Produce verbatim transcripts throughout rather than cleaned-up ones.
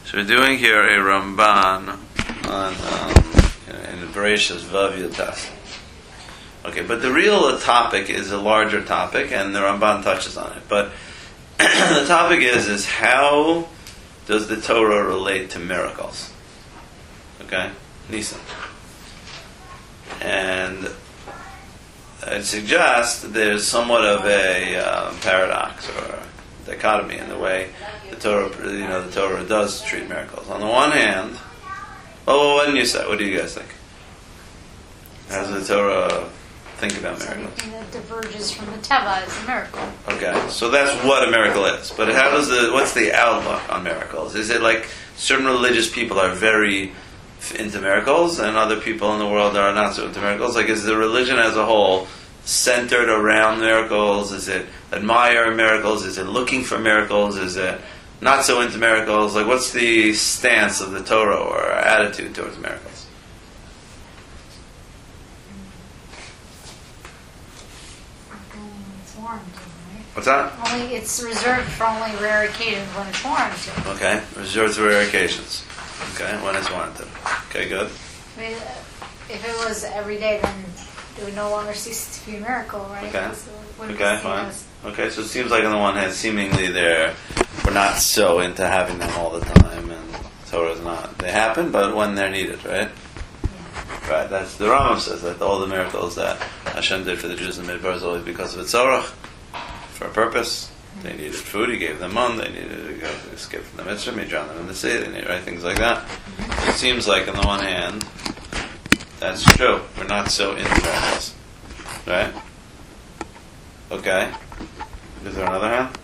So we're doing here a Ramban on um, in Bereshis Vav Yotas. Okay, but the real topic is a larger topic, and the Ramban touches on it. But the topic is is how does the Torah relate to miracles? Okay, Nisan, and I suggest there's somewhat of a um, paradox or dichotomy in the way the Torah, you know, the Torah does treat miracles. On the one hand, well, what do you say? What do you guys think? How does the Torah think about miracles? Anything that diverges from the Teva is a miracle. Okay, so that's what a miracle is. But how does the what's the outlook on miracles? Is it like certain religious people are very into miracles, and other people in the world are not so into miracles? Like, is the religion as a whole centered around miracles? Is it admiring miracles? Is it looking for miracles? Is it not so into miracles? Like, what's the stance of the Torah or attitude towards miracles? It's warranted, right? What's that? Only it's reserved for only rare occasions when it's warranted. Okay, reserved for rare occasions. Okay, when it's warranted. Okay, good. I mean, if it was every day, then it would no longer cease to be a miracle, right? Okay. So it wouldn't Okay, be seen fine. as- Okay, so it seems like on the one hand, seemingly they're we're not so into having them all the time, and Torah's not. They happen, but when they're needed, right? Yeah. Right. That's the Rambam says that all the miracles that Hashem did for the Jews in Midbar is always because of a tzorach, for a purpose. They needed food, he gave them money. They needed to go to escape from the mitzvah, he drowned them in the sea. They needed right things like that. So it seems like on the one hand, that's true. We're not so into miracles, right? Okay. Is there another hand?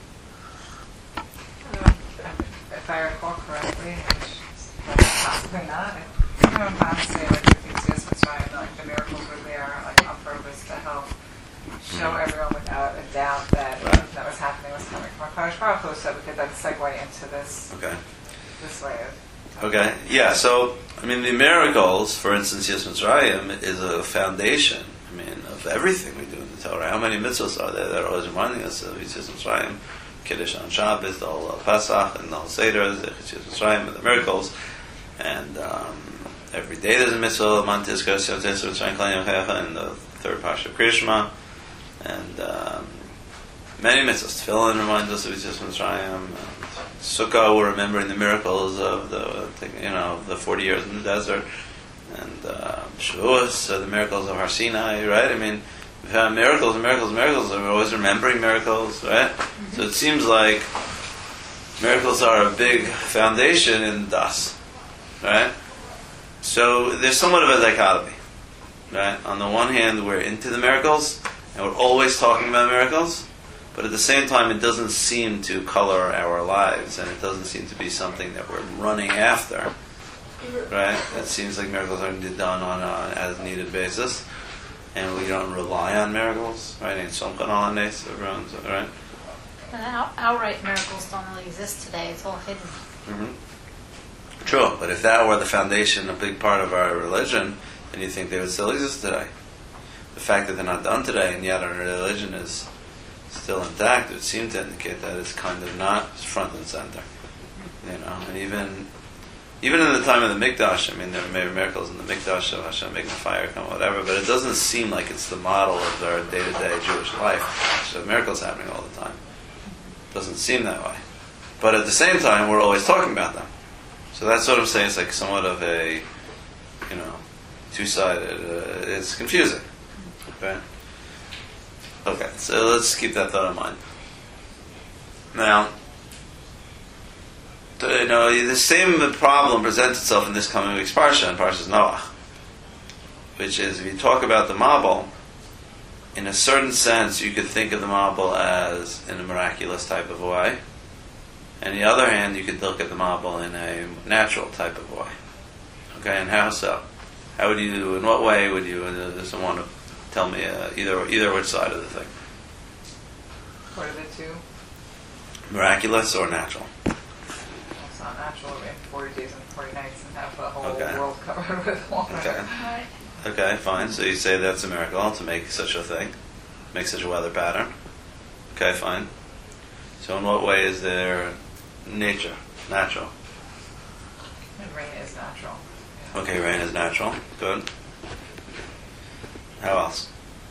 Um, if I recall correctly, which is possibly not, I remember Bob saying like the Theseus was right, like the miracles were there like on purpose to help show Mhm. everyone without a doubt that Right. that was happening was coming from Kadosh Baruch Hu, so we could then segue into this Okay. this way of Okay. Yeah. So I mean, the miracles, for instance, Yis Mitzrayim is a foundation. I mean, of everything we do in the Torah. How many mitzvahs are there that are always reminding us of Yis Mitzrayim? Kiddush on Shabbos, the whole uh, Pesach, and the whole Seder, the Yis Mitzrayim, and the miracles. And um, every day there's a mitzvah, Mantis Kosher Yis Mitzrayim Klan Yom in the third parsha of Krishma, and um, many mitzvahs. Tefillin reminds us of Yis Mitzrayim. And Sukkah, we're remembering the miracles of the, you know, the forty years in the desert. And uh, Shavuos, uh, the miracles of Har Sinai, right? I mean, we've had miracles and miracles and miracles, and we're always remembering miracles, right? Mm-hmm. So it seems like miracles are a big foundation in Das, right? So there's somewhat of a dichotomy, right? On the one hand, we're into the miracles, and we're always talking about miracles, but at the same time, it doesn't seem to color our lives, and it doesn't seem to be something that we're running after. Right? It seems like miracles are done on an as-needed basis, and we don't rely on miracles, right? Ain't something on this, everyone's right. And out- outright miracles don't really exist today. It's all hidden. Mm-hmm. True, but if that were the foundation, a big part of our religion, then you think they would still exist today. The fact that they're not done today, and yet our religion is still intact, it would seem to indicate that it's kind of not front and center. You know, and even. Even in the time of the Mikdash, I mean, there were miracles in the Mikdash of Hashem making fire come, whatever, but it doesn't seem like it's the model of our day-to-day Jewish life. So miracles happening all the time. It doesn't seem that way. But at the same time, we're always talking about them. So that's what I'm saying. It's like somewhat of a, you know, two-sided. Uh, it's confusing. Okay? Okay, so let's keep that thought in mind. Now, you know, the same problem presents itself in this coming week's parsha, in Parshas Noach, which is, if you talk about the Mabul, in a certain sense, you could think of the Mabul as in a miraculous type of a way. On the other hand, you could look at the Mabul in a natural type of way. Okay, and how so? How would you? In what way would you? Uh, does someone want to tell me uh, either either which side of the thing? what are the two? Miraculous or natural? It's not natural. We have forty days and forty nights and have the whole Okay. world covered with water. Okay. Right. Okay, fine. So you say that's a miracle to make such a thing, make such a weather pattern. Okay, fine. So in what way is there nature, natural? And rain is natural. Okay, rain is natural. Good. How else?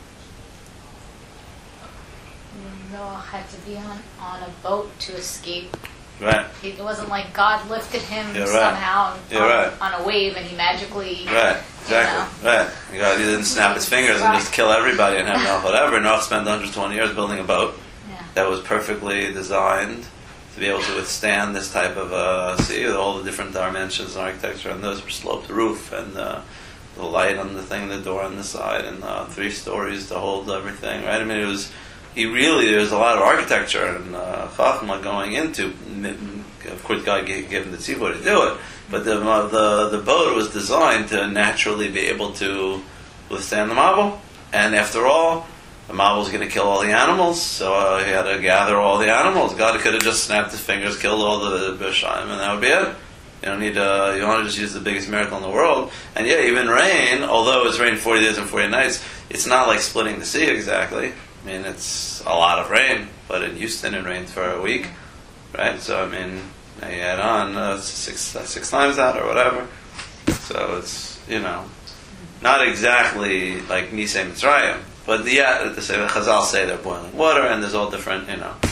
Noah had to be on, on a boat to escape. Right. It wasn't like God lifted him You're right. somehow You're on, right. on a wave and he magically. Right, exactly. You know. Right. God, he didn't snap his fingers and just kill everybody and have no whatever. Noah spent one hundred twenty years building a boat Yeah. that was perfectly designed to be able to withstand this type of uh, sea, with all the different dimensions and architecture, and those sloped roof and uh, the light on the thing, the door on the side, and uh, three stories to hold everything. Right? I mean, it was. He really, there's a lot of architecture and uh, chachma going into. Of course, God gave, gave him the tzivur to do it, but the, uh, the the boat was designed to naturally be able to withstand the mabul. And after all, the mabul was going to kill all the animals, so uh, he had to gather all the animals. God could have just snapped his fingers, killed all the b'shaim, and that would be it. You don't need to. You want to just use the biggest miracle in the world. And yeah, even rain, although it's rained forty days and forty nights, it's not like splitting the sea exactly. I mean, it's a lot of rain, but in Houston it rained for a week, right? So, I mean, now you add on uh, six uh, six times that or whatever. So it's, you know, not exactly like Nisei Mitzrayim, but yeah, the Chazal say they're boiling water, and there's all different, you know.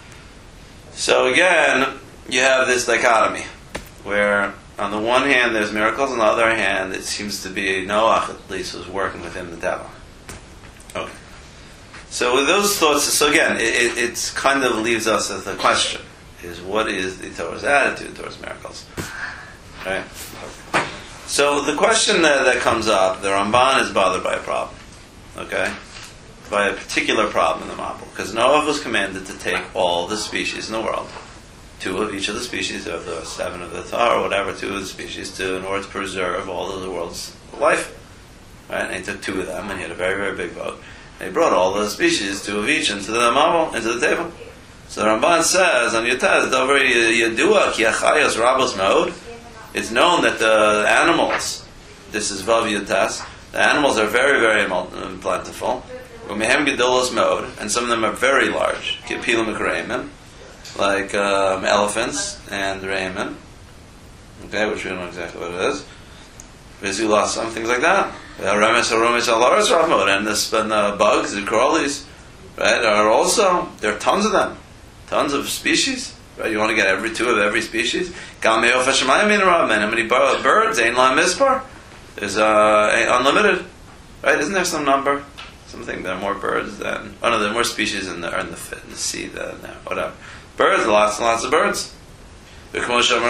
So again, you have this dichotomy, where on the one hand there's miracles, on the other hand it seems to be Noach at least was working within the devil. Okay. So with those thoughts, so again, it, it it's kind of leaves us with the question, is what is the Torah's attitude towards miracles? Right? So the question that, that comes up, the Ramban is bothered by a problem. Okay? By a particular problem in the Mabul. Because Noah was commanded to take all the species in the world, two of each of the species, of the seven of the Torah, or whatever, two of the species, to, in order to preserve all of the world's life. Right? And he took two of them, and he had a very, very big boat. They brought all the species, two of each, into the mabul, into the table. So the Ramban says on Yutaz, "Davar yadua ki achayos rabos meod." It's known that the animals, this is Vav Yutaz, the animals are very, very plentiful. Umehem gedolos meod, and some of them are very large. Kipilim ukreimim, like um, elephants and reimim. Okay, which we don't know exactly what it is. Vizulasam, things like that. Remes aromes alaras rahmod, and the and the bugs, the crawlies, right, are also, there are tons of them, tons of species. Right, you want to get every two of every species. Gameo fashamayim in Ramen. How many birds? Ein la mispar. There's uh, unlimited, right? Isn't there some number? Something there are more birds than oh no, there are more species in the in the, in the sea than there. Whatever. Birds, lots and lots of birds. one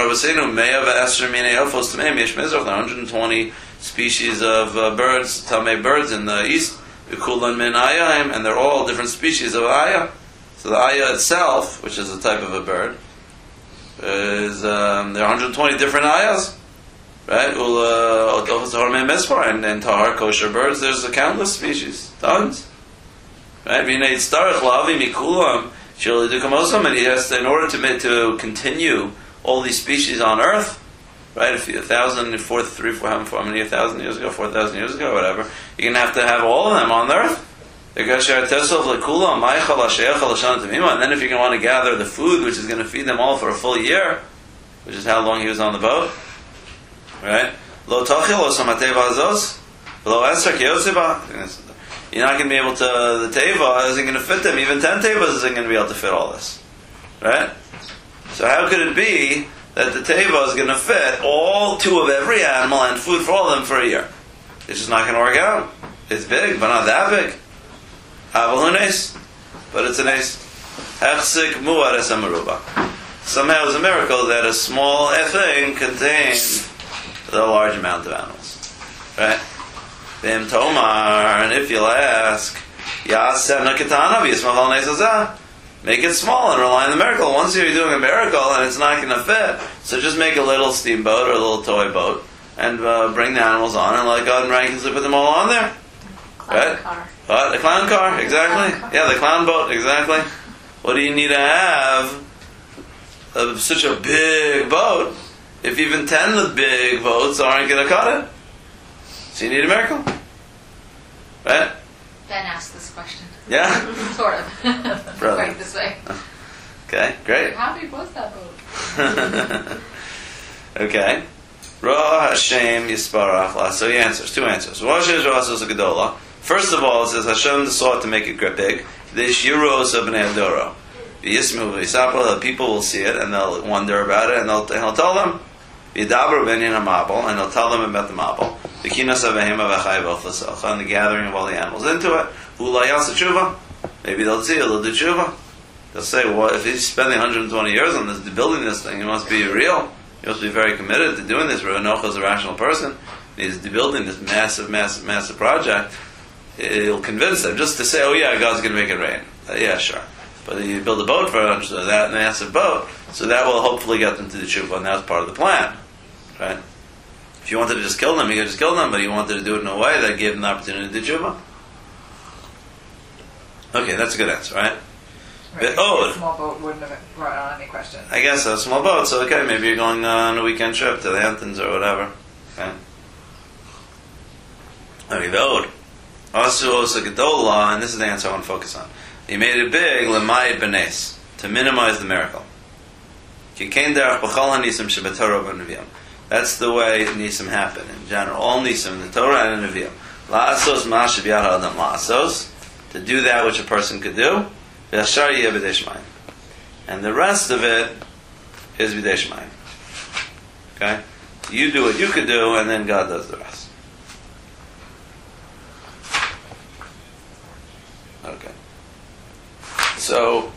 hundred twenty species of uh, birds, Tamei birds in the east, and they're all different species of ayah. So the ayah itself, which is a type of a bird, is um, there are one hundred twenty different ayahs, right? And, and tahar kosher birds, there's a countless species, tons, right? And he has to, in order to to continue all these species on Earth, right? If you, a thousand, four, three, four, how, four, how many, a thousand years ago, four thousand years ago, whatever, you're going to have to have all of them on Earth. And then if you're going to want to gather the food, which is going to feed them all for a full year, which is how long he was on the boat, right? You're not going to be able to, the teva isn't going to fit them, even ten tevas isn't going to be able to fit all this, right? So how could it be that the teva is going to fit all two of every animal and food for all of them for a year? It's just not going to work out. It's big, but not that big. But it's an ace. Somehow it's a miracle that a small thing contains a large amount of animals. Right? Vim Tomar, and if you'll ask, make it small and rely on the miracle. Once you're doing a miracle and it's not going to fit, so just make a little steamboat or a little toy boat and uh, bring the animals on and let God miraculously put them all on there. Clown Right? car. What? The clown car, exactly. Clown car. Yeah, the clown boat, exactly. What do you need to have uh, such a big boat if even ten of the big boats aren't going to cut it? So you need a miracle. Right? Ben asked this question. Yeah? Sort of. Brother. Right this way. Okay, great. How big was that boat? Okay. Ra Hashem Yisparach. So he answers, two answers. First of all, it says Hashem sought to make it big. This Yiros of Bnei Adoro. The people will see it and they'll wonder about it, and they'll, and he'll tell them. Yidabru Benyan HaMabel, and he'll tell them about the Mabel. The Kinas Avehim Avachai V'Ochlesocha, and the gathering of all the animals into it. Ula Yasa Tshuva. Maybe they'll see it, they'll do Tshuva. They'll say, well, if he's spending one hundred twenty years on this, building this thing, he must be real. He must be very committed to doing this. Noach is a rational person. He's building this massive, massive, massive project. It'll convince them just to say, oh yeah, God's going to make it rain. Uh, yeah, sure. But you build a boat for uh, that massive boat, so that will hopefully get them to the tshuva, and that's part of the plan, right? If you wanted to just kill them, you could just kill them, but you wanted to do it in a way that gave them the opportunity to do tshuva. Okay, that's a good answer, right? Right. Oh, a small boat wouldn't have brought on any questions. I guess a small boat. So okay, maybe you're going on a weekend trip to the Hamptons or whatever. Okay. Okay, the Ode. Also, also Gedola, and this is the answer I want to focus on. He made it big, L'mayit Benes, to minimize the miracle. That's the way Nisim happen in general. All Nisim in the Torah and in Nevi'im. La'asos ma'ashav yahad adam la'asos, to do that which a person could do. And the rest of it is b'dei shmayim. Okay? You do what you could do, and then God does the rest. Okay. So,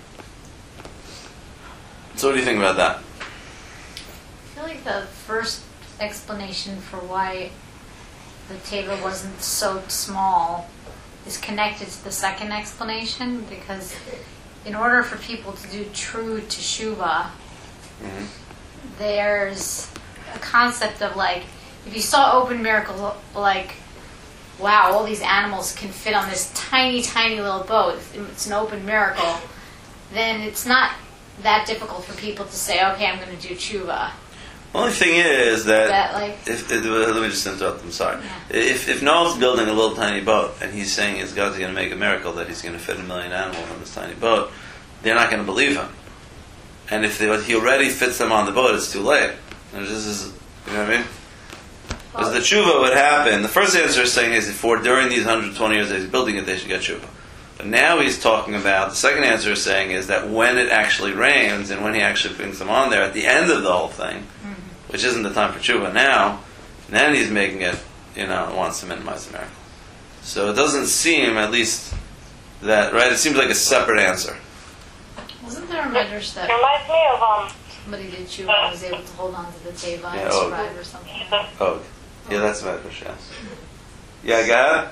so what do you think about that? I feel like the first explanation for why the teva wasn't so small is connected to the second explanation, because in order for people to do true teshuva, mm-hmm. there's a concept of like, if you saw open miracle, like, wow, all these animals can fit on this tiny, tiny little boat, it's an open miracle, then it's not that difficult for people to say, okay, I'm going to do tshuva. The only thing is that, that like, if, if, let me just interrupt, I'm sorry. Yeah. If, if Noah's building a little tiny boat, and he's saying his God's going to make a miracle that he's going to fit a million animals on this tiny boat, they're not going to believe him. And if they, he already fits them on the boat, it's too late. And this is, you know what I mean? Because the tshuva would happen, the first answer is saying is before, during these one hundred twenty years that he's building it, they should get tshuva. But now he's talking about, the second answer is saying is that when it actually rains, and when he actually brings them on there, at the end of the whole thing, which isn't the time for tshuva now, then he's making it, you know, wants to minimize the miracle. So it doesn't seem, at least, that, right, it seems like a separate answer. Wasn't there a medrash that reminds me of, um, somebody did tshuva and was able to hold on to the teva Yeah, and oh. survive or something? Oh, yeah, that's medrash, yes. Yeah, go ahead.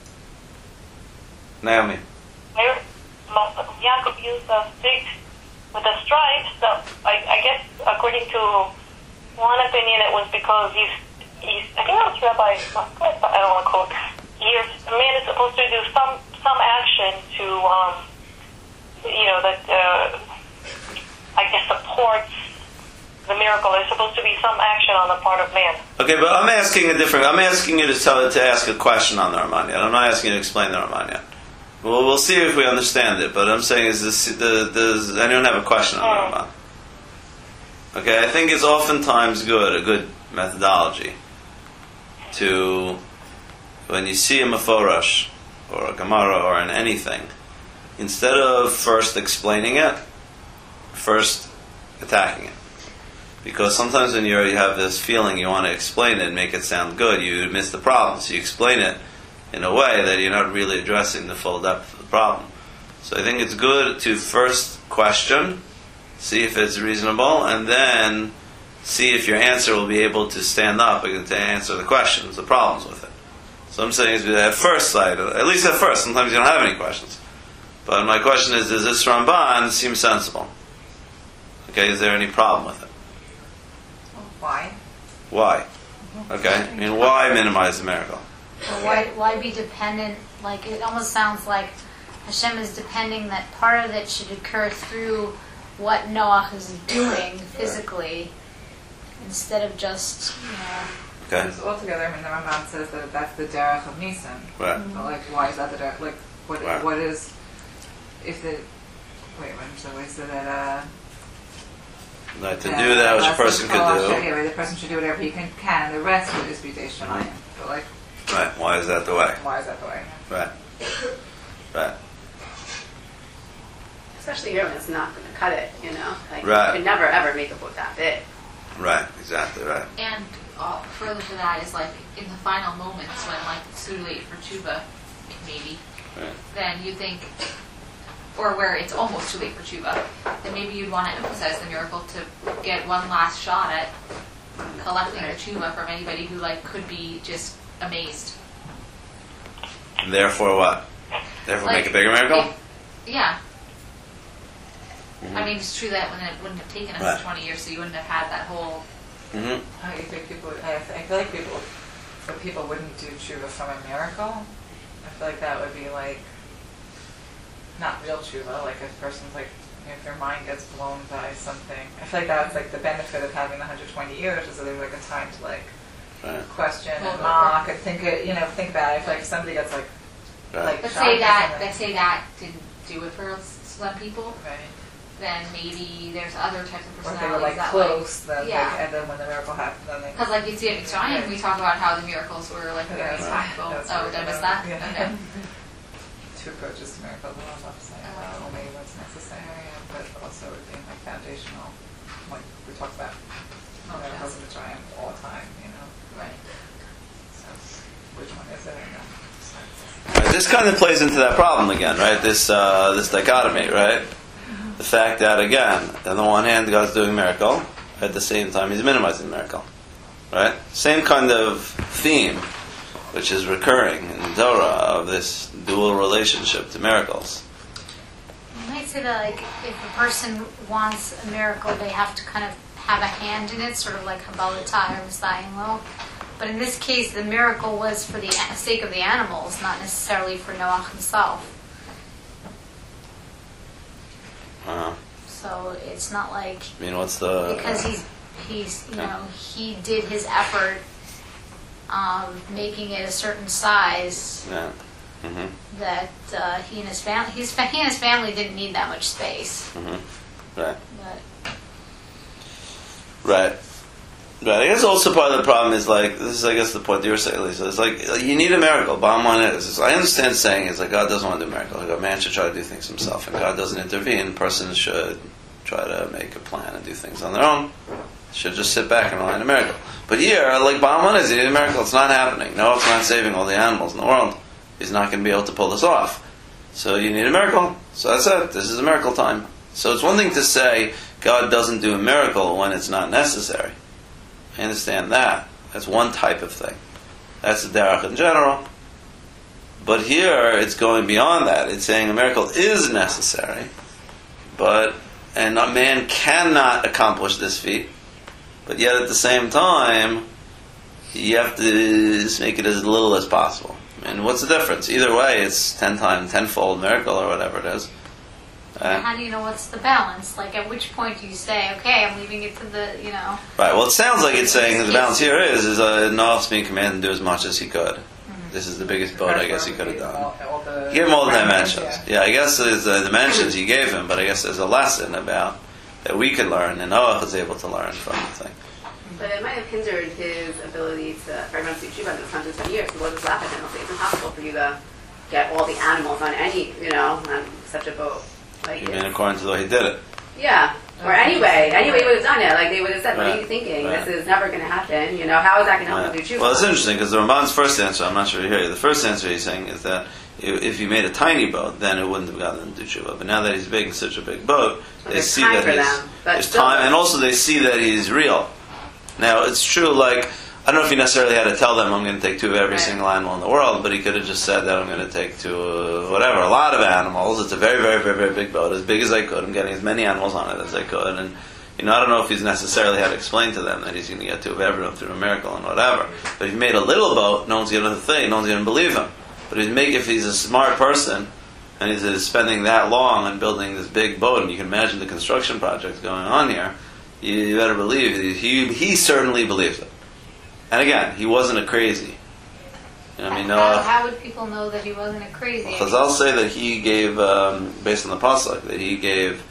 Naomi. Yaakov used a stick with a stripe, so I, I guess according to one opinion it was because he's, he's I think that was Rabbi, I don't want to quote, years, a man is supposed to do some, some action to, um, you know, that, uh, I guess supports the miracle. There's supposed to be some action on the part of man. Okay, but I'm asking a different, I'm asking you to tell to ask a question on the Ramanya. I'm not asking you to explain the Ramanya. Well, we'll see if we understand it, but I'm saying, is this, the, does anyone have a question on the Ramanya? Okay, I think it's oftentimes good, a good methodology to, when you see a Meforash, or a Gemara, or in anything, instead of first explaining it, first attacking it. Because sometimes when you're, you have this feeling you want to explain it and make it sound good, you miss the problem. So you explain it in a way that you're not really addressing the full depth of the problem. So I think it's good to first question, see if it's reasonable, and then see if your answer will be able to stand up and to answer the questions, the problems with it. So I'm saying is at first sight, at least at first, sometimes you don't have any questions. But my question is, does this Ramban seem sensible? Okay, is there any problem with it? Why? Why? Okay, I mean, why minimize the miracle? Or why, why be dependent? Like, it almost sounds like Hashem is depending that part of it should occur through what Noach is doing physically, instead of just, you know. Okay. Because altogether, I mean, the Ramban says that that's the derech of Nisan. Right. So, like, why is that the derech? Like, what? Right. What is? If the wait, wait, so wait, so that uh, Like to Yeah, do that, which a that's person the could Torah do. Anyway, the person should do whatever he can, can the rest would just be Day Shemayim. But like, Right. Why is that the way? why is that the way? Right. Right. Especially here when it's not going to cut it, you know? Like, Right. you could never, ever make a book that big. Right. Exactly. Right. And uh, further to that is like in the final moments when like it's too late for tshuva, maybe, Right. then you think, or where it's almost too late for tshuva, then maybe you'd want to emphasize the miracle to get one last shot at collecting the tshuva from anybody who like could be just amazed. And therefore, what? Therefore, Like, make a bigger miracle. if- yeah. Mhm. I mean, it's true that when it wouldn't have taken us Right. twenty years, so you wouldn't have had that whole. Mm-hmm. I think people. I, I feel like people, if people wouldn't do tshuva from a miracle, I feel like that would be like not real tshuva. Like if a person's like, you know, if their mind gets blown by something, I feel like that's like the benefit of having the one hundred twenty years is that there's like a time to like Right. question Well, and mock and think it. You know, think about it. I feel like if somebody gets like Right. like Let's shocked say or that. something. Let's say that didn't do it for some people. Right. Then maybe there's other types of Or if they were personalities like that close, then yeah. like, and then when the miracle happened, then they. Because like you see at Mitzrayim, we talk about how the miracles were like very Yeah, impactful. that's Oh, right. did I miss that? Yeah. Okay. Two approaches to miracle law, I'm saying, Oh. well, only what's necessary, but also it being like foundational, like we talk about Oh, miracles yeah. in the triumph all the time, you know. Right. So which one is it? And, uh, Right, this kind of plays into that problem again, right? This uh, this dichotomy, right? The fact that again, on the one hand, God's doing a miracle, at the same time, He's minimizing the miracle, right? Same kind of theme, which is recurring in the Torah of this dual relationship to miracles. You might say that, like, if a person wants a miracle, they have to kind of have a hand in it, sort of like Habalatai or Messiah. But in this case, the miracle was for the a- sake of the animals, not necessarily for Noach himself. Uh, So it's not like I mean, what's the because he's he's you Yeah. know he did his effort, um, making it a certain size yeah. hmm that uh, he and his family his fa- he and his family didn't need that much space. hmm Right. But Right. Right. I guess also part of the problem is like this is I guess the point that you were saying, Lisa. It's like you need a miracle. Bottom line is, is I understand saying it's like God doesn't want to do a miracle. Like a man should try to do things himself, and God doesn't intervene. Persons should try to make a plan and do things on their own. Should just sit back and rely on a miracle. But here, like bottom line is, you need a miracle. It's not happening. Noah's not saving all the animals in the world. He's not going to be able to pull this off. So you need a miracle. So that's it. This is a miracle time. So it's one thing to say God doesn't do a miracle when it's not necessary. I understand that. That's one type of thing. That's the derech in general. But here, it's going beyond that. It's saying a miracle is necessary, but and a man cannot accomplish this feat. But yet, at the same time, you have to just make it as little as possible. And what's the difference? Either way, it's ten times, tenfold miracle or whatever it is. Uh, how do you know what's the balance? Like, at which point do you say, okay, I'm leaving it to the, you know? Right. Well, it sounds like it's saying that the balance here is is uh, Noah's being commanded to do as much as he could. This is the biggest boat I guess he could have done. All, all the Give him all the parameters, dimensions. yeah. Yeah, I guess there's the dimensions he gave him, but I guess there's a lesson about that we can learn, and Noah was able to learn from the thing. But it might have hindered his ability to, for everyone to do tshuva in those one hundred twenty years. So we'll just laugh at him and say it's impossible for you to get all the animals on any, you know, on such a boat. Like, I mean, it's- according to the way he did it. yeah. Or anyway, anyway, he would have done it. Like they would have said, "What are Right. you thinking? Right. This is never going to happen." You know, how is that going to help him do Right. tshuva? Well, it's interesting because the Ramban's first answer, I'm not sure you hear you, the first answer he's saying is that if if he made a tiny boat, then it wouldn't have gotten him to do tshuva. But now that he's making such a big boat, So they there's see time that for he's, them, but there's still- time, and also they see that he's real. Now, it's true, like, I don't know if he necessarily had to tell them, I'm going to take two of every Right. single animal in the world, but he could have just said that I'm going to take two, uh, whatever, a lot of animals. It's a very, very, very, very big boat, as big as I could. I'm getting as many animals on it as I could. And, you know, I don't know if he's necessarily had to explain to them that he's going to get two of everyone through a miracle and whatever. But if he made a little boat, no one's going to think, no one's going to believe him. But if, make, if he's a smart person, and he's uh, spending that long on building this big boat, and you can imagine the construction projects going on here, you, you better believe it. He, he certainly believes it. And again, he wasn't a crazy. You know, I mean, how, Noah. how would people know that he wasn't a crazy? Chazal say that he gave, um, based on the pasuk, that he gave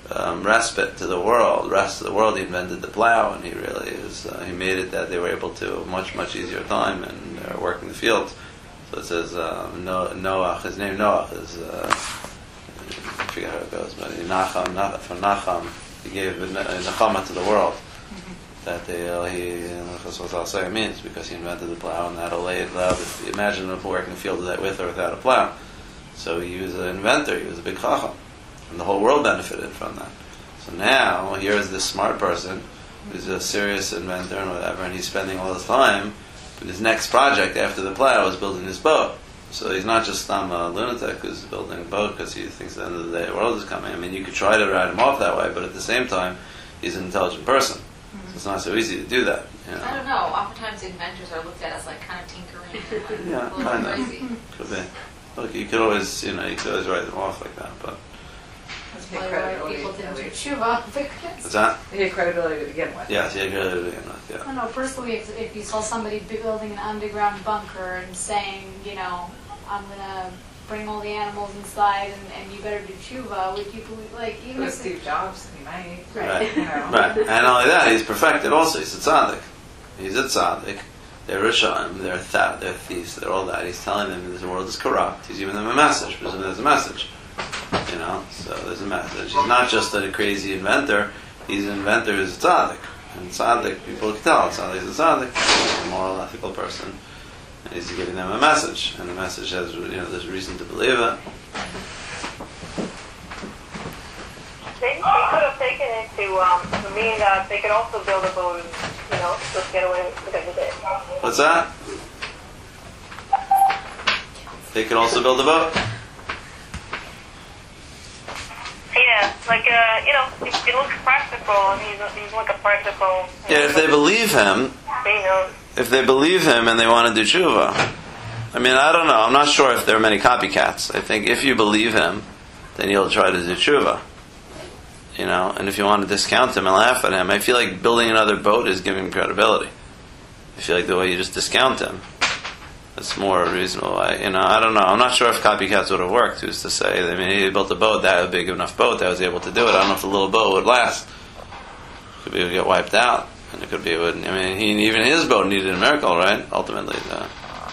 um, respite to the world, rest of the world. He invented the plow, and he really is. Uh, he made it that they were able to much much easier time and uh, working the fields. So it says uh, no, Noach. His name Noach is. Uh, I forget how it goes, but Nacham, Nacham, from Nacham, he gave Nachama to the world. That they, uh, he, that's what I'll say it means, because he invented the plow and that allowed, allowed imagine if working the field with or without a plow. So he was an inventor, he was a big chacham, and the whole world benefited from that. So now, here's this smart person, who's a serious inventor and whatever, and he's spending all his time with his next project after the plow is building his boat. So he's not just some uh, lunatic who's building a boat because he thinks at the end of the day the world is coming. I mean, you could try to write him off that way, but at the same time, he's an intelligent person. It's not so easy to do that. You know. I don't know. Oftentimes inventors are looked at as like kind of tinkering, and, like, Yeah, a little kind of. crazy. Could be. Look, you could always, you know, you could always write them off like that. But Let's That's take probably why credibility. people at didn't do least. tshuva. Because what's that? They get credibility to begin with. Yes, yeah, good. Again, yeah. I don't know, personally, if, if you saw somebody building an underground bunker and saying, you know, I'm going to bring all the animals inside and, and you better do tshuva, would you believe, like, even With if Steve Jobs, he might. Right. You know. Right, and not only that, he's perfected. Also, he's a tzaddik. He's a tzaddik. They're Rishaim, they're th- they're thieves, they're all that. He's telling them that the world is corrupt. He's giving them a message. Presumably there's a message. You know, so there's a message. He's not just a crazy inventor. He's an inventor who's a tzaddik. And tzaddik, people can tell, tzaddik is a tzaddik. He's a moral, ethical person. And he's giving them a message. And the message has, you know, there's reason to believe it. They, they could have taken it to, um, to mean that they could also build a boat and, you know, just get away with it. What's that? They could also build a boat? Yeah, like, uh, you know, he, he looks practical, and he's, he's like a practical... Yeah, if they believe him, You know, if they believe him and they want to do tshuva. I mean, I don't know. I'm not sure if there are many copycats. I think if you believe him, then you'll try to do tshuva. You know, and if you want to discount him and laugh at him, I feel like building another boat is giving him credibility. I feel like the way you just discount him, it's more reasonable. I, you know, I don't know. I'm not sure if copycats would have worked. Who's to say? I mean, he built a boat, that was a big enough boat that was able to do it. I don't know if the little boat would last. Could be it would get wiped out. And it could be, it would, I mean, he, even his boat needed a miracle, right? Ultimately. The,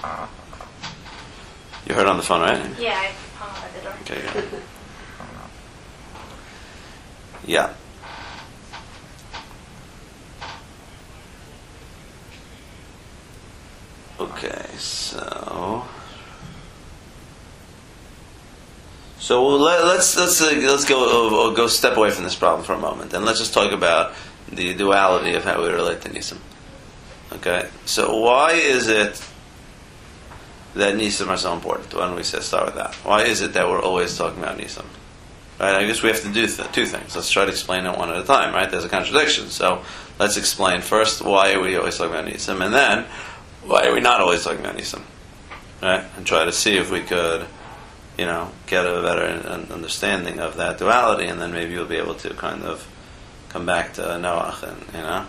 you heard on the phone, right? yeah, I, oh, I did it. Okay, good. Yeah. Okay, so so we'll let, let's let's uh, let's go uh, go step away from this problem for a moment, and let's just talk about the duality of how we relate to Nisim. Okay, so why is it that Nisim are so important? Why don't we say, start with that? Why is it that we're always talking about Nisim? Right, I guess we have to do th- two things. Let's try to explain it one at a time, right? There's a contradiction. So let's explain first why are we always talking about Nisim, and then why are we not always talking about Nisim? Right? And try to see if we could, you know, get a better understanding of that duality, and then maybe you'll be able to kind of come back to Noach, and, you know.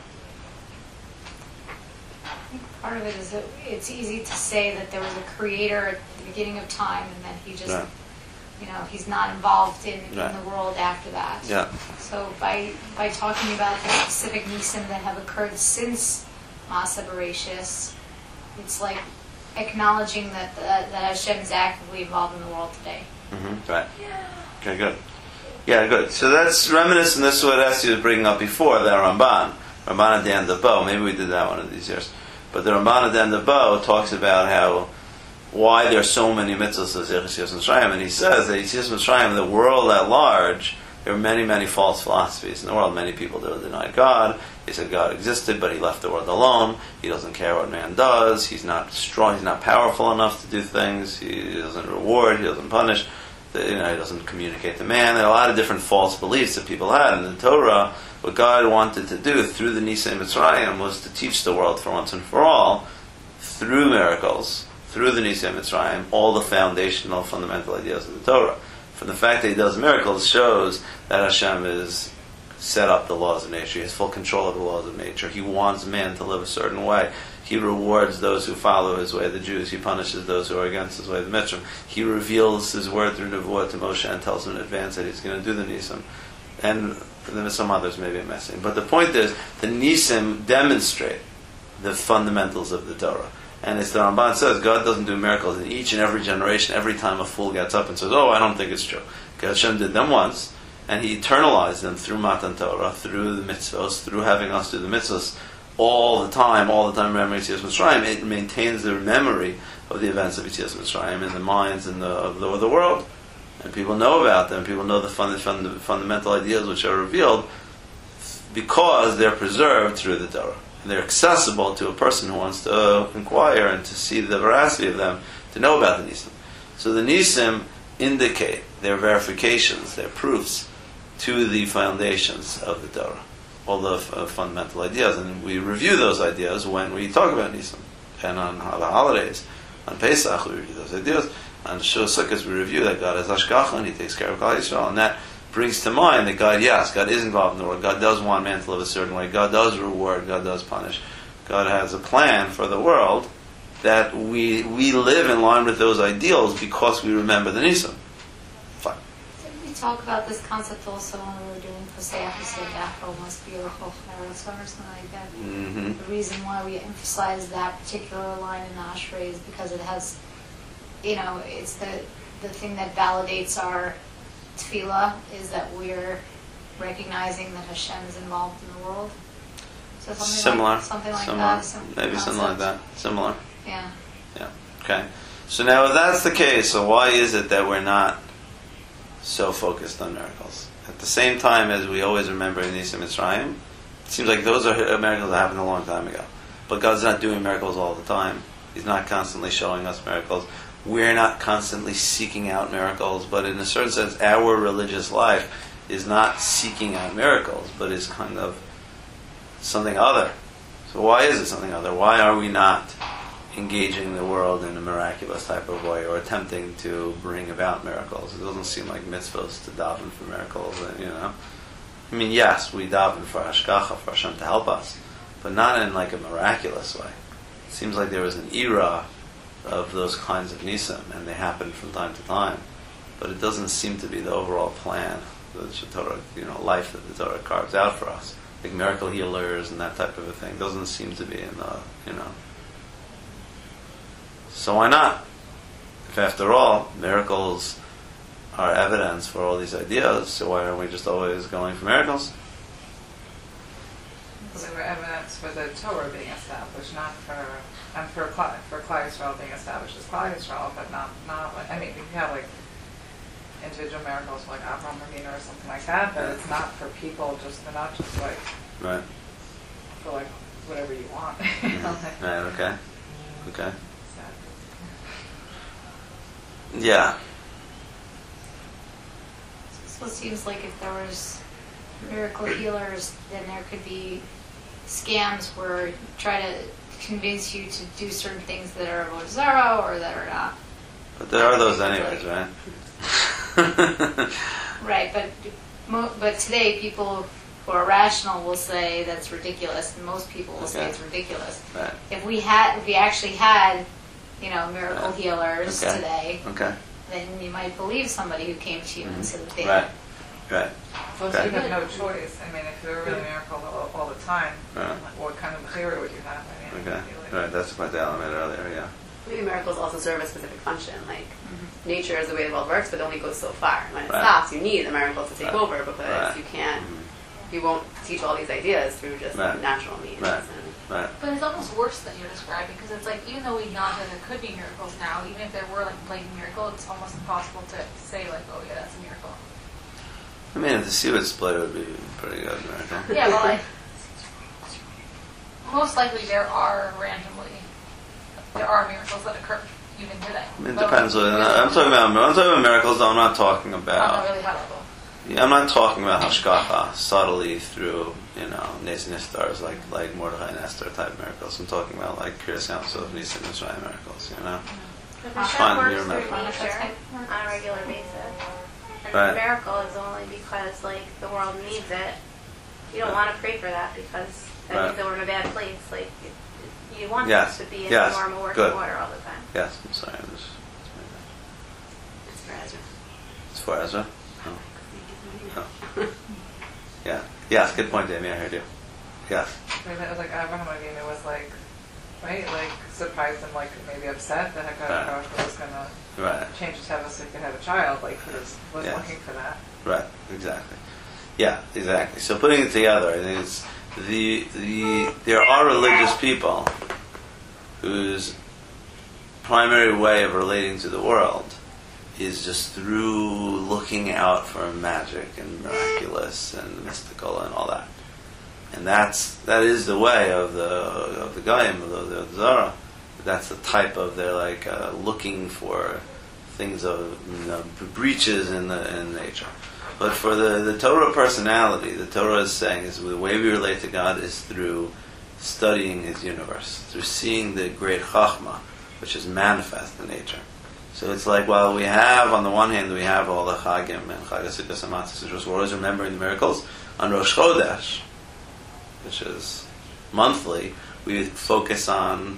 part of it is that it's easy to say that there was a creator at the beginning of time and then he just, Right. you know, he's not involved in, Right. in the world after that. Yeah. So by by talking about the specific nisim that have occurred since Masa Bereshis, it's like acknowledging that the, that Hashem is actively involved in the world today. Mm-hmm. Right. Okay, good. Yeah, good. So that's reminiscent. This is what Esty was bringing up before, that Ramban. Ramban at the end of Bo. Maybe we did that one of these years. But the Ramban at the end of Bo talks about how, why there are so many mitzvahs of Yetzias Mitzrayim. And he says that Yetzias Mitzrayim, the world at large, there are many, many false philosophies in the world. Many people denied God. They said God existed, but he left the world alone. He doesn't care what man does. He's not strong. He's not powerful enough to do things. He doesn't reward. He doesn't punish. You know, he doesn't communicate to man. There are a lot of different false beliefs that people had. And in the Torah, what God wanted to do through the Nisei Mitzrayim was to teach the world for once and for all, through miracles, through the Nisei Mitzrayim, all the foundational, fundamental ideas of the Torah. From the fact that he does miracles shows that Hashem is set up the laws of nature. He has full control of the laws of nature. He wants man to live a certain way. He rewards those who follow his way, the Jews. He punishes those who are against his way, the Mitzrayim. He reveals his word through Nevuah to Moshe and tells him in advance that he's going to do the Nisim. and then some others maybe I'm missing. But the point is, the Nisim demonstrate the fundamentals of the Torah. And as the Ramban says, God doesn't do miracles in each and every generation. Every time a fool gets up and says, "Oh, I don't think it's true," because Hashem did them once, and He eternalized them through Matan Torah, through the mitzvos, through having us do the mitzvos all the time, all the time remembering Yetzias Mitzrayim. It maintains the memory of the events of Yetzias Mitzrayim in the minds and the, of, the, of the world. And people know about them. People know the fund, fund, fundamental ideas which are revealed because they're preserved through the Torah. And they're accessible to a person who wants to inquire and to see the veracity of them, to know about the Nisim. So the Nisim indicate their verifications, their proofs to the foundations of the Torah, all the uh, fundamental ideas. And we review those ideas when we talk about Nisim. And on the holidays, on Pesach, we review those ideas. On Shul Sukkot, we review that God has Hashgacha and He takes care of Klal Yisrael. And that brings to mind that God, yes, God is involved in the world. God does want man to live a certain way. God does reward. God does punish. God has a plan for the world that we we live in line with those ideals because we remember the Nisim. Fine. Didn't we talk about this concept also when we were doing Pesach? We said Afro must be a Chochmah or something like that. Mm-hmm. The reason why we emphasize that particular line in Ashrei is because it has, you know, it's the the thing that validates our tefillah is that we're recognizing that Hashem is involved in the world. So something Similar. like, something like Similar. that. Some Maybe concept. something like that. Similar. Yeah. Yeah. Okay. So now, if that's the case, so why is it that we're not so focused on miracles? At the same time as we always remember in Nisim Mitzrayim, it seems like those are miracles that happened a long time ago. But God's not doing miracles all the time. He's not constantly showing us miracles. We're not constantly seeking out miracles, but in a certain sense, our religious life is not seeking out miracles, but is kind of something other. So why is it something other? Why are we not engaging the world in a miraculous type of way or attempting to bring about miracles? It doesn't seem like mitzvahs to daven for miracles, you know. I mean, yes, we daven for Hashgacha, for Hashem to help us, but not in like a miraculous way. It seems like there was an era of those kinds of nisim, and they happen from time to time, but it doesn't seem to be the overall plan, the Torah, you know, life that the Torah carves out for us, like miracle healers and that type of a thing. Doesn't seem to be in the, you know. So why not? If after all miracles are evidence for all these ideas, so why aren't we just always going for miracles? Because they were evidence for the Torah being established, not for and for Klal, for Klal Yisrael being established as Klal Yisrael, but not not like I mean you have like individual miracles like Avraham Avinu or something like that, but it's not for people. Just they're not just like Right. for like whatever you want. You know, like, Right. Okay. Okay. so. Yeah. So it seems like if there was miracle healers, then there could be scams where you try to convince you to do certain things that are avodah zarah or that are not. But there are those anyways, right? Right, but mo- but today people who are rational will say that's ridiculous, and most people will say Okay. it's ridiculous. Right. If we had, if we actually had, you know, miracle Right. healers Okay. today, Okay. then you might believe somebody who came to you and said that they Right. Right. Well, Okay. so you have no choice. I mean, if there were really miracles all, all the time, Right. like, what kind of theory would you have? I mean, Okay. I feel like- Right. That's the point that Alan made earlier. Yeah. Maybe miracles also serve a specific function. Like nature is the way the world works, but it only goes so far. When it Right. stops, you need a miracle to take Right. over because Right. you can't, Mhm. you won't teach all these ideas through just Right. natural means. Right. And Right. But it's almost worse than you're describing, because it's like, even though we acknowledge that there could be miracles now, even if there were like a blatant miracle, it's almost impossible to say like, oh yeah, that's a miracle. I mean, the seaweed split would be pretty good, miracle. Yeah, well, like, most likely there are randomly, there are miracles that occur even today. I mean, it But depends. really- What, I'm talking about. I'm talking about miracles. Though I'm not talking On about. a really high level. Yeah, I'm not talking about hashgacha subtly through, you know, Nes Nistars like like Mordechai and Esther type miracles. I'm talking about like Kriyas Yamsuf, Nisim Mitzrayim miracles. You know. But Fine, Hashem we works remember. through nature on a regular basis. And Right. the miracle is only because, like, the world needs it. You don't Right. want to pray for that because that Right. means that we're in a bad place. Like, it, it, you want Yes. things to be in Yes. normal working Good. order all the time. Yes. I'm sorry. I'm just, it's for Ezra. it's for Ezra. Oh. Oh. Yeah. Yes, good point, Amy. I heard you. Yes. Right, that was like Abraham Avinu was like, right, like surprised and like maybe upset that Right. Hakadosh was gonna Right. change his teva so he could have a child. Like he was, was Yes. looking for that. Right. Exactly. Yeah. Exactly. So putting it together, I think it's the the there are religious people whose primary way of relating to the world is just through looking out for magic and miraculous and mystical and all that. And that's that is the way of the of the Goyim, of the, the Zara. That's the type of they're like uh, looking for things of you know, breaches in the in nature. But for the, the Torah personality, the Torah is saying is the way we relate to God is through studying His universe, through seeing the great Chachma, which is manifest in nature. So it's like while we have, on the one hand, we have all the Chagim and Chag HaSukkos and Matzah, we're always remembering the miracles. On Rosh Chodesh, which is monthly, we focus on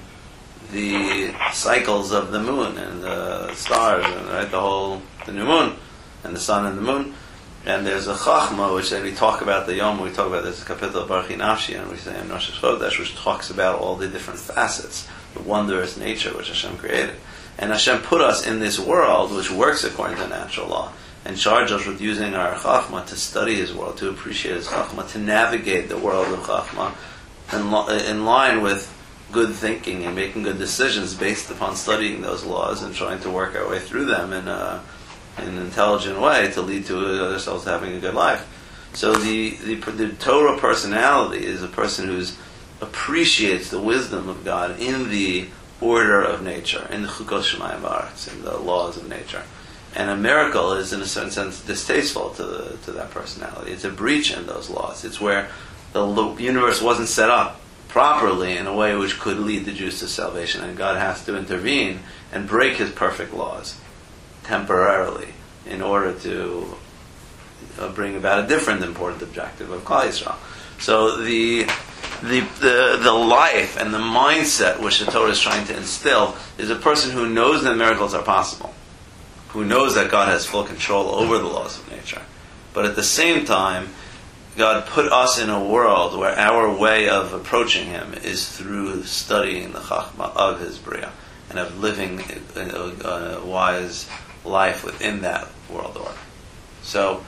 the cycles of the moon and the stars, and right, the whole the new moon and the sun and the moon. And there's a Chachma, which then we talk about the Yom, we talk about this Kapitel Baruch Nafshi, and we say in Rosh Chodesh, which talks about all the different facets, the wondrous nature which Hashem created. And Hashem put us in this world, which works according to natural law, and charged us with using our Chachma to study His world, to appreciate His Chachma, to navigate the world of Chachma in, lo- in line with good thinking and making good decisions based upon studying those laws and trying to work our way through them in, a, in an intelligent way to lead to ourselves having a good life. So the, the, the Torah personality is a person who appreciates the wisdom of God in the order of nature, in the Chukos Shemayim V'Aretz, in the laws of nature. And a miracle is, in a certain sense, distasteful to the, to that personality. It's a breach in those laws. It's where the universe wasn't set up properly in a way which could lead the Jews to salvation, and God has to intervene and break His perfect laws temporarily in order to uh, bring about a different important objective of Klal Yisrael. So the, the the the life and the mindset which the Torah is trying to instill is a person who knows that miracles are possible, who knows that God has full control over the laws of nature, but at the same time, God put us in a world where our way of approaching Him is through studying the Chachma of His Bria and of living a, a wise life within that world order. So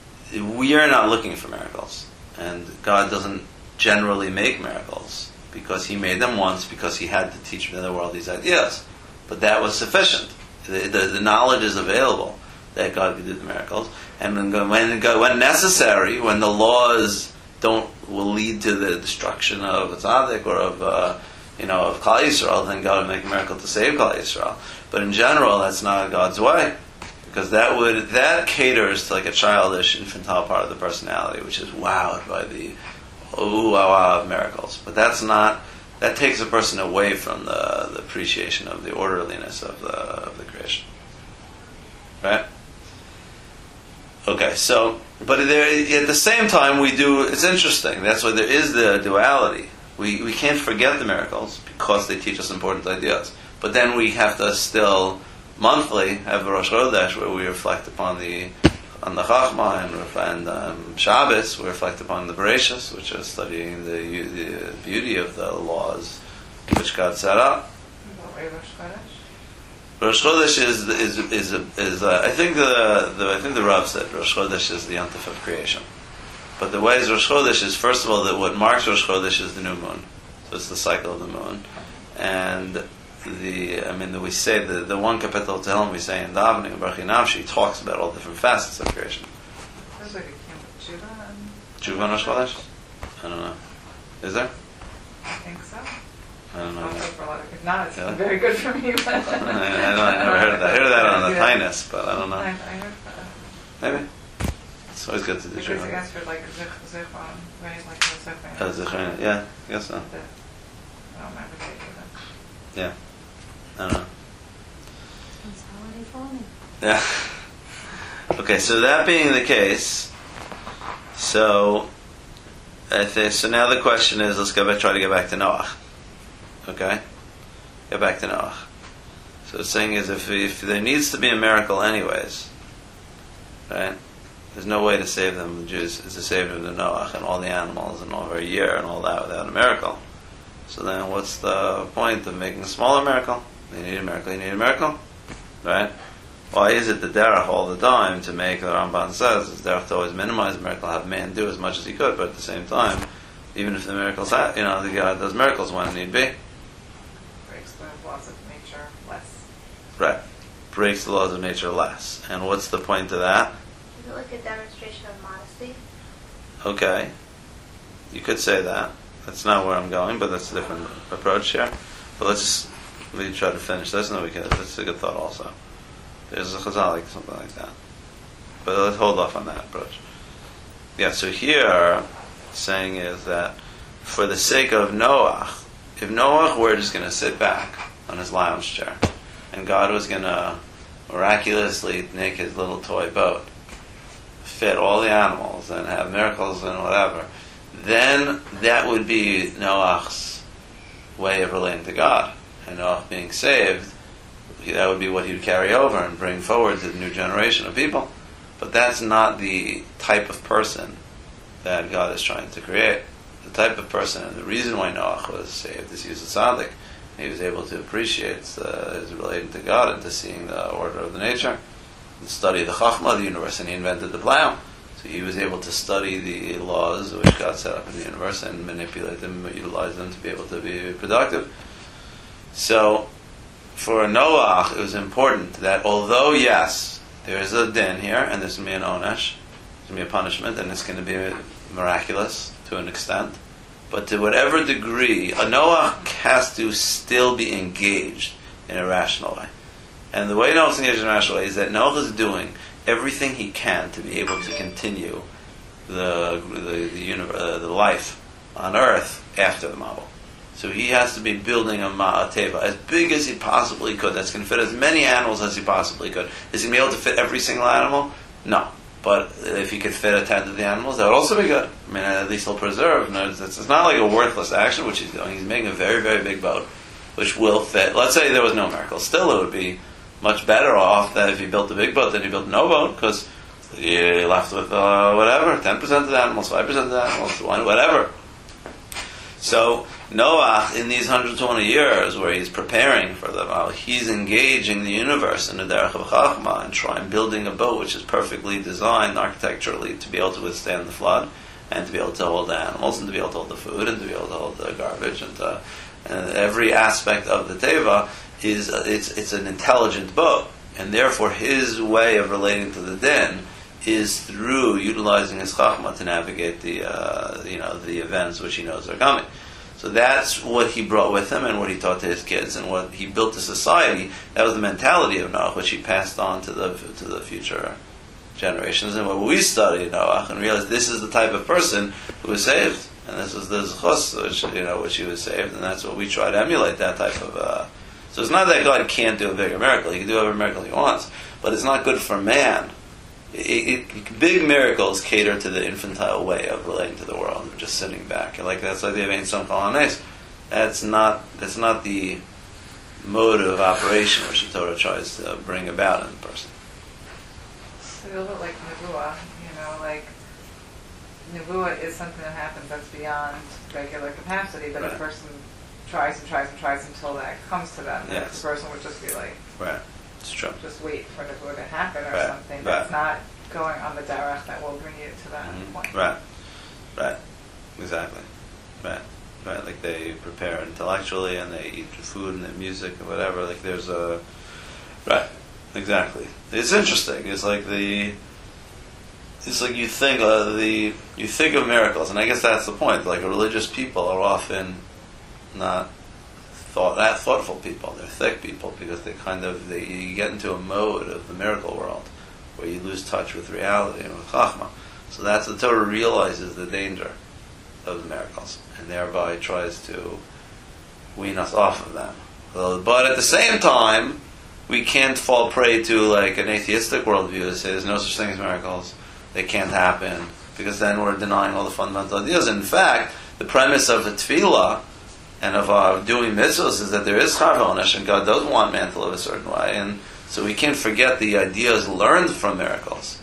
we are not looking for miracles, and God doesn't generally make miracles because He made them once because He had to teach the world these ideas. But that was sufficient. The, the, the knowledge is available that God could do the miracles, and when, when, when necessary, when the laws don't will lead to the destruction of a tzaddik or of uh, you know of Klal Yisrael, then God will make a miracle to save Klal Yisrael. But in general, that's not God's way, because that would that caters to like a childish, infantile part of the personality, which is wowed by the ooh wow wow of miracles. But that's not. That takes a person away from the, the appreciation of the orderliness of the of the creation. Right? Okay, so, but there, at the same time, we do, it's interesting, that's why there is the duality. We we can't forget the miracles because they teach us important ideas. But then we have to still, monthly, have a Rosh Chodesh where we reflect upon the on the Chachma, and, and um, Shabbos, we reflect upon the Bereshis, which is studying the, the beauty of the laws which God set up. What way Rosh Chodesh? Rosh Chodesh is is is is uh, I think the, the I think the Rav said Rosh Chodesh is the Yontif of creation, but the way Rosh Chodesh is, first of all, that what marks Rosh Chodesh is the new moon, so it's the cycle of the moon, and the I mean the, we say the the one kapitel of Tehillim we say in Davening Baruch Nafshi talks about all different facets of creation. There's like a camp of Tshuva and Tshuva on Rosh Chodesh? I don't know. Is there? I think so. I don't know. I'll take for a lot of, if not, it's Yeah. very good for me. But I, I, don't, I never heard of that. I heard that on the Yeah. Tainus, but I don't I, I know. heard that. Maybe. It's always good to do Because he Tshuva. asked for like Zich, Zichron, right? Like the Zichron. Uh, Zichron, yeah, I guess so. The- I don't remember the date of Yeah. I don't know. That's holiday falling. Yeah. Okay, so that being the case, so I think so. Now the question is, let's go back, try to get back to Noach. Okay, get back to Noach. So the saying is, if if there needs to be a miracle, anyways, right? There's no way to save them, the Jews, is to save them to Noach and all the animals and over a year and all that without a miracle. So then what's the point of making a smaller miracle? You need a miracle, you need a miracle. Right? Why is it the derech all the time to make, the Ramban says, it's derech to always minimize the miracle, have man do as much as he could, but at the same time, even if the miracles, ha- you know, the God does miracles when need be. Breaks the laws of nature less. Right. Breaks the laws of nature less. And what's the point of that? Is it like a demonstration of modesty? Okay. You could say that. That's not where I'm going, but that's a different approach here. But let's just, we try to finish this, and then we can, that's a good thought also. There's a chazal like something like that. But let's hold off on that approach. Yeah, so here, saying is that for the sake of Noach, if Noach were just going to sit back on his lounge chair, and God was going to miraculously make his little toy boat fit all the animals and have miracles and whatever, then that would be Noach's way of relating to God. And Noach being saved, that would be what he would carry over and bring forward to the new generation of people. But that's not the type of person that God is trying to create. The type of person, and the reason why Noach was saved is he was a tzaddik. He was able to appreciate uh, his relating to God and to seeing the order of the nature, and study the chachma of the universe, and he invented the plow. So he was able to study the laws which God set up in the universe and manipulate them, utilize them to be able to be productive. So, for Noach, it was important that although, yes, there is a din here, and there's going to be an onesh, there's going to be a punishment, and it's going to be miraculous to an extent, but to whatever degree, a Noach has to still be engaged in a rational way. And the way Noach is engaged in a rational way is that Noach is doing everything he can to be able to continue the the the, universe, uh, the life on Earth after the Mabul. So he has to be building a ma'ateva as big as he possibly could. That's going to fit as many animals as he possibly could. Is he going to be able to fit every single animal? No. But if he could fit a tenth of the animals, that would also be good. I mean, at least he'll preserve. No, it's, it's not like a worthless action, which he's doing. He's making a very, very big boat, which will fit. Let's say there was no miracle. Still, it would be much better off that if he built a big boat than he built no boat, because you're left with uh, whatever, ten percent of the animals, five percent of the animals, whatever. So Noah, in these one hundred twenty years where he's preparing for the Mabul, he's engaging the universe in the derech of chachma and trying building a boat which is perfectly designed architecturally to be able to withstand the flood, and to be able to hold the animals, and to be able to hold the food, and to be able to hold the garbage, and, to, and every aspect of the teva is uh, it's it's an intelligent boat, and therefore his way of relating to the din is through utilizing his chachma to navigate the uh, you know the events which he knows are coming. So that's what he brought with him, and what he taught to his kids, and what he built the society. That was the mentality of Noach, which he passed on to the to the future generations. And when we studied Noach and realized this is the type of person who was saved, and this is the zchus which you know which he was saved, and that's what we try to emulate. That type of. Uh, so it's not that God can't do a bigger miracle; He can do whatever miracle He wants, but it's not good for man. It, it, big miracles cater to the infantile way of relating to the world, of just sitting back. Like that's like the Avein Som Kalanes. That's not that's not the mode of operation which the Torah tries to bring about in the person. It's a little bit like Nevuah, you know, like Nevuah is something that happens that's beyond regular capacity, but right. the person tries and tries and tries until that comes to them. Yes. The person would just be like, right. It's true. Just wait for Nevuah to happen or right. something. Right. That's not going on the derech that will bring you to that mm-hmm. point. Right. Right. Exactly. Right. Right. Like they prepare intellectually and they eat food and the music and whatever. Like there's a right. Exactly. It's interesting. It's like the. It's like you think uh, the you think of miracles, and I guess that's the point. Like religious people are often not. Thought, that thoughtful people, they're thick people because they kind of they you get into a mode of the miracle world where you lose touch with reality and with chachma. So that's the Torah realizes the danger of the miracles and thereby tries to wean us off of them. But at the same time, we can't fall prey to like an atheistic worldview that says there's no such thing as miracles, they can't happen, because then we're denying all the fundamental ideas. In fact, the premise of the tefillah and of uh, doing mitzvahs is that there is char v'onesh, and God does want man to live a certain way, and so we can't forget the ideas learned from miracles.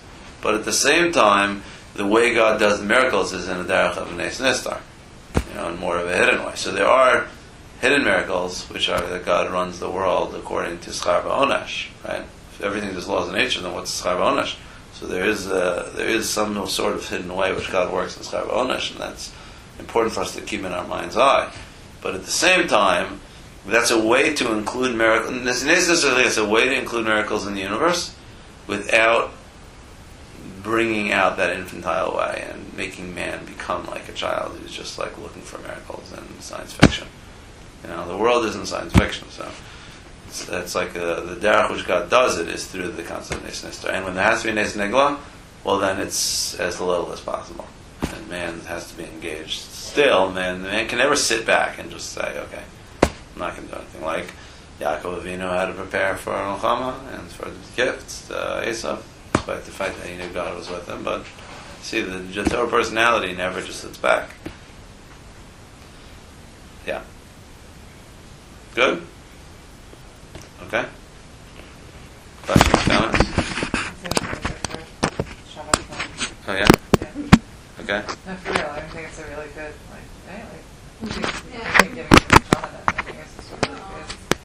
But at the same time, the way God does the miracles is in a derech of a nes nistar, you know, in more of a hidden way. So there are hidden miracles, which are that God runs the world according to schar v'onesh, right? If everything is laws of nature, then what's schar v'onesh? So there is a, there is some sort of hidden way which God works in schar v'onesh, and that's important for us to keep in our mind's eye. But at the same time, that's a way to include miracles. Necessarily, it's a way to include miracles in the universe without bringing out that infantile way and making man become like a child who's just like looking for miracles in science fiction. You know, the world isn't science fiction, so it's, it's like uh, the derech which God does it is through the concept of nes nistar. And when there has to be nes nigla, well, then it's as little as possible, and man has to be engaged. Still, man, the man can never sit back and just say, "Okay, I'm not going to do anything." Like Yaakov Avinu had to prepare for Milchama and for his gifts to uh, Esau, despite the fact that he knew God was with him. But see, the Torah personality never just sits back. Yeah. Good? Okay. Questions, comments? Oh, yeah? Yeah. Okay. No, for real, I think it's a really good, like, hey, like, keep, keep giving